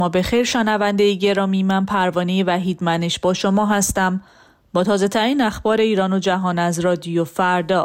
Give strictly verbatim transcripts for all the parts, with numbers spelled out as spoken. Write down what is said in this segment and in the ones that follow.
ما به خیر شنونده گرامی، من پروانه وحیدمنش با شما هستم با تازه ترین اخبار ایران و جهان از رادیو فردا.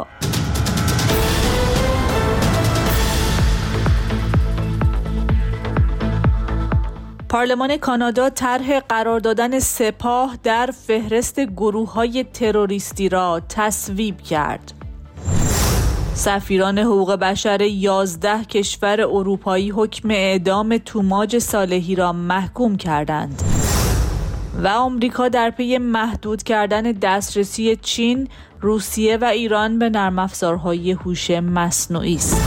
پارلمان کانادا طرح قرار دادن سپاه در فهرست گروه‌های تروریستی را تصویب کرد. سفیران حقوق بشر یازده کشور اروپایی حکم اعدام توماج صالحی را محکوم کردند. و آمریکا در پی محدود کردن دسترسی چین، روسیه و ایران به نرم افزارهای هوش مصنوعی است.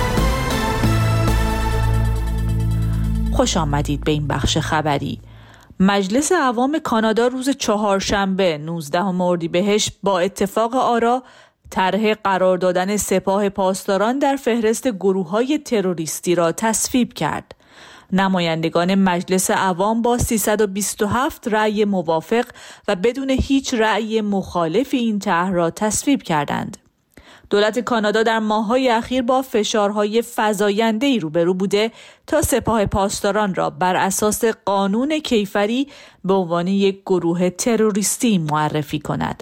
خوش آمدید به این بخش خبری. مجلس عوام کانادا روز چهارشنبه نوزدهم اردیبهشت با اتفاق آرا طرح قرار دادن سپاه پاسداران در فهرست گروه‌های تروریستی را تصویب کرد. نمایندگان مجلس عوام با سیصد و بیست و هفت رأی موافق و بدون هیچ رأی مخالف این طرح را تصویب کردند. دولت کانادا در ماه‌های اخیر با فشارهای فزاینده‌ای روبرو بوده تا سپاه پاسداران را بر اساس قانون کیفری به عنوان یک گروه تروریستی معرفی کند.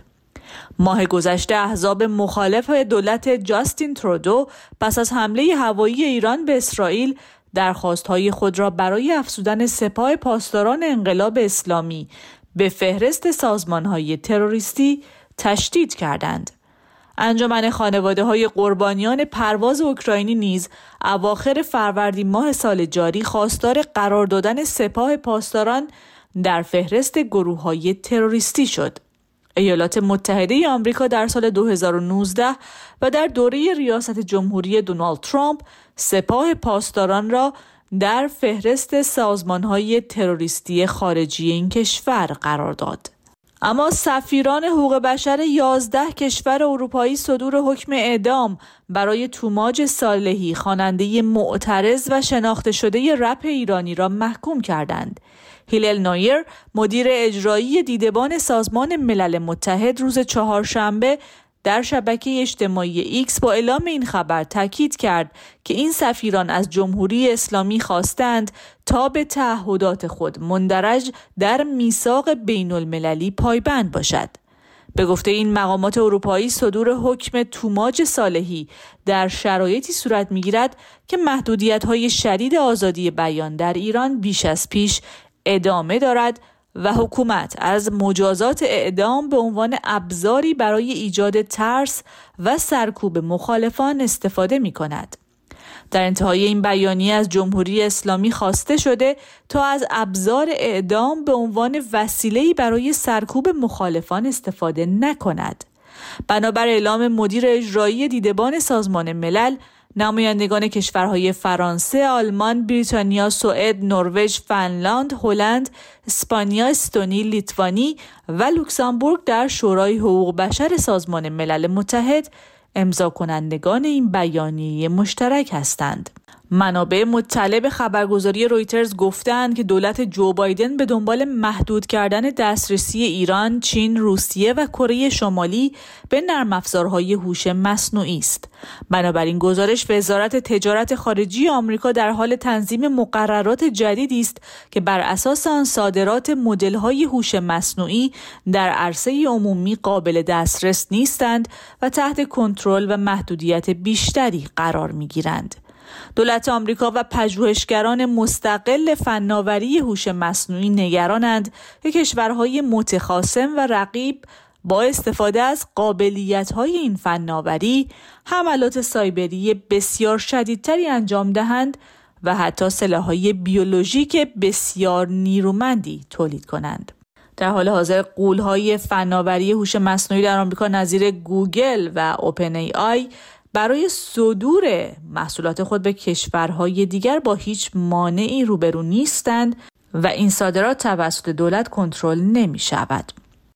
ماه گذشته احزاب مخالف دولت جاستین ترودو پس از حمله هوایی ایران به اسرائیل درخواست‌های خود را برای افزودن سپاه پاسداران انقلاب اسلامی به فهرست سازمان‌های تروریستی تشدید کردند. انجمن خانواده‌های قربانیان پرواز اوکراینی نیز اواخر فروردین ماه سال جاری خواستار قرار دادن سپاه پاسداران در فهرست گروه‌های تروریستی شد. ایالات متحده آمریکا در سال دو هزار و نوزده و در دوره ریاست جمهوری دونالد ترامپ سپاه پاسداران را در فهرست سازمان‌های تروریستی خارجی این کشور قرار داد. اما سفیران حقوق بشر یازده کشور اروپایی صدور حکم اعدام برای توماج صالحی، خواننده معترض و شناخته شده رپ ایرانی را محکوم کردند. هیلل نویر، مدیر اجرایی دیدبان سازمان ملل متحد، روز چهارشنبه در شبکه اجتماعی ایکس با اعلام این خبر تاکید کرد که این سفیران از جمهوری اسلامی خواستند تا به تعهدات خود مندرج در میثاق بین المللی پایبند باشد. به گفته این مقامات اروپایی، صدور حکم توماج صالحی در شرایطی صورت می‌گیرد که محدودیت‌های شدید آزادی بیان در ایران بیش از پیش ادامه دارد و حکومت از مجازات اعدام به عنوان ابزاری برای ایجاد ترس و سرکوب مخالفان استفاده می کند. در انتهای این بیانیه از جمهوری اسلامی خواسته شده تا از ابزار اعدام به عنوان وسیله‌ای برای سرکوب مخالفان استفاده نکند. بنابر اعلام مدیر اجرایی دیدبان سازمان ملل، نمایندگان کشورهای فرانسه، آلمان، بریتانیا، سوئد، نروژ، فنلاند، هلند، اسپانیا، استونی، لیتوانی و لوکزامبورگ در شورای حقوق بشر سازمان ملل متحد امضا کنندگان این بیانیه مشترک هستند. منابع مطلع به خبرگزاری رویترز گفتند که دولت جو بایدن به دنبال محدود کردن دسترسی ایران، چین، روسیه و کره شمالی به نرم افزارهای هوش مصنوعی است. بنابراین گزارش وزارت تجارت خارجی آمریکا در حال تنظیم مقررات جدیدی است که بر اساس آن صادرات مدل‌های هوش مصنوعی در عرصه عمومی قابل دسترس نیستند و تحت کنترل و محدودیت بیشتری قرار می‌گیرند. دولت آمریکا و پژوهشگران مستقل فناوری هوش مصنوعی نگرانند که کشورهای متخاصم و رقیب با استفاده از قابلیت‌های این فناوری حملات سایبری بسیار شدیدتری انجام دهند و حتی سلاح‌های بیولوژیک بسیار نیرومندی تولید کنند. در حال حاضر غول‌های فناوری هوش مصنوعی در آمریکا نظیر گوگل و اوپن ای آی برای صدور محصولات خود به کشورهای دیگر با هیچ مانعی روبرو نیستند و این صادرات توسط دولت کنترل نمی شود.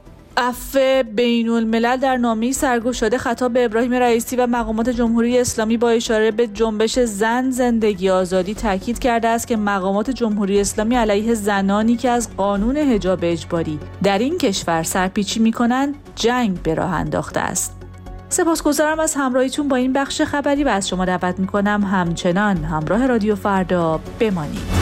عفو بین الملل در نامه‌ای سرگشاده خطاب به ابراهیم رئیسی و مقامات جمهوری اسلامی با اشاره به جنبش زن زندگی آزادی تاکید کرده است که مقامات جمهوری اسلامی علیه زنانی که از قانون حجاب اجباری در این کشور سرپیچی می‌کنند جنگ به راه انداخته است. سپاسگزارم از همراهیتون با این بخش خبری و از شما دعوت می‌کنم همچنان همراه رادیو فردا بمانید.